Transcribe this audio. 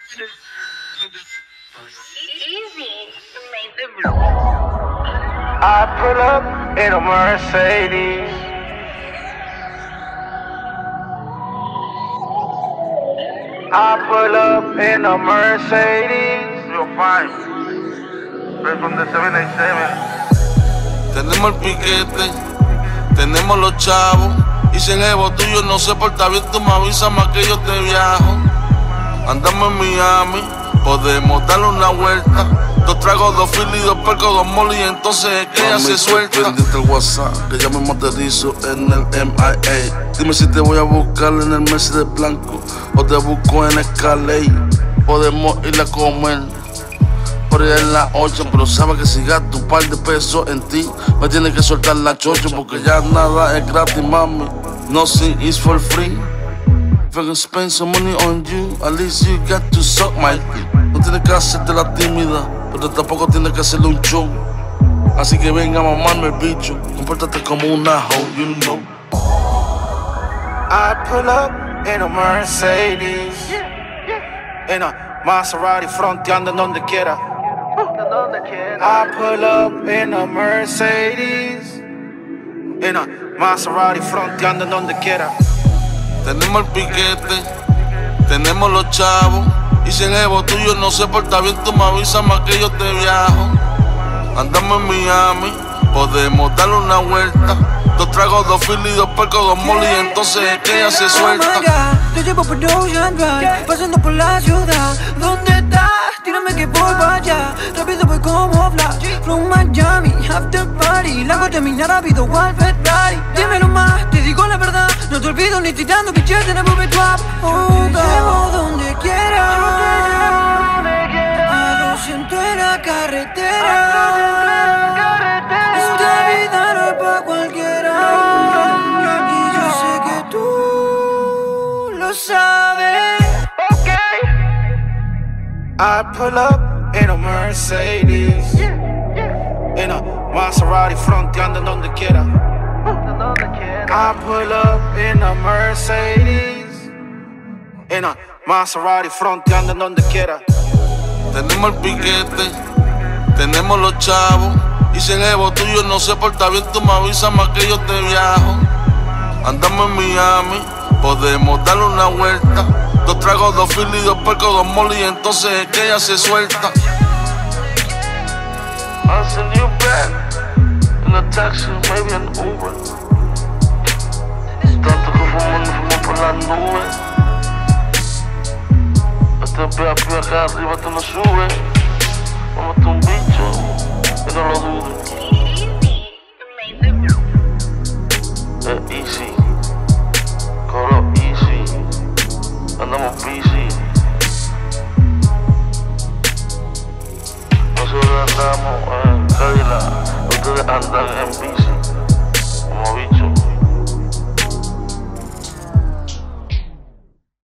I pull up in a Mercedes. I pull up in a Mercedes. Yo, fine. Straight from the 787. Tenemos el piquete, tenemos los chavos. Y si el jevo tuyo no se porta bien, tú me avisas más que yo te viajo. Andamos en Miami, podemos darle una vuelta. 2 tragos, 2 filis, 2 percos, 2 molly, y entonces es que ella se suelta. Pendiente el WhatsApp, que ya me materializo en el MIA. Dime si te voy a buscar en el Mercedes blanco o te busco en Escalade. Podemos ir a comer por ir en la 8, pero sabes que si gasto un par de pesos en ti, me tienes que soltar la chocho, porque ya nada es gratis, mami. Nothing is for free. If I can spend some money on you, at least you got to suck my dick. No tienes que hacerte la tímida, pero tampoco tienes que hacerle un show. Así que venga a mamarme el bicho, compórtate como una hoe, you know. I pull up in a Mercedes. In a Maserati fronteando en donde quiera. I pull up in a Mercedes. In a Maserati fronteando en donde quiera. Tenemos el piquete, tenemos los chavos. Y si el jevo tuyo no se porta bien, tú me avisas más que yo te viajo. Andamos en Miami, podemos darle una vuelta. 2 tragos, 2 filis, 2 percos, 2 molly, y entonces es que ella se suelta. Oh my God, te llevo por Ocean Drive, pasando por la ciudad. ¿Dónde estás? Tírame que voy para allá. Rápido voy como Flash, from Miami, after party. Largo terminar rápido, igual Ferrari. Dímelo más, te digo la verdad. No te olvido ni tirando billetes en el movie trap. Te llevo donde quiera. A 200 en la carretera. Esta vida no es pa' cualquiera. Y yo sé que tú lo sabes. I pull up in a Mercedes. In a Maserati fronteando en donde quiera. I pull up in a Mercedes. In a Maserati fronteando en donde quiera. Tenemos el piquete, tenemos los chavos. Y si el jevo tuyo no se porta bien, tú me avisas más que yo te viajo. Andamos en Miami, podemos darle una vuelta. 2 tragos, 2 filis, 2 percos, 2 molly, y entonces es que ella se suelta. I'll send you back in a taxi, maybe an Uber. Tanto que fuimos por las nubes. Este papi acá arriba te lo sube. Vamos a un bicho, que no lo dudes. Easy, coro easy. Andamos busy. Nosotros andamos en Cadillac, ustedes andan en bici.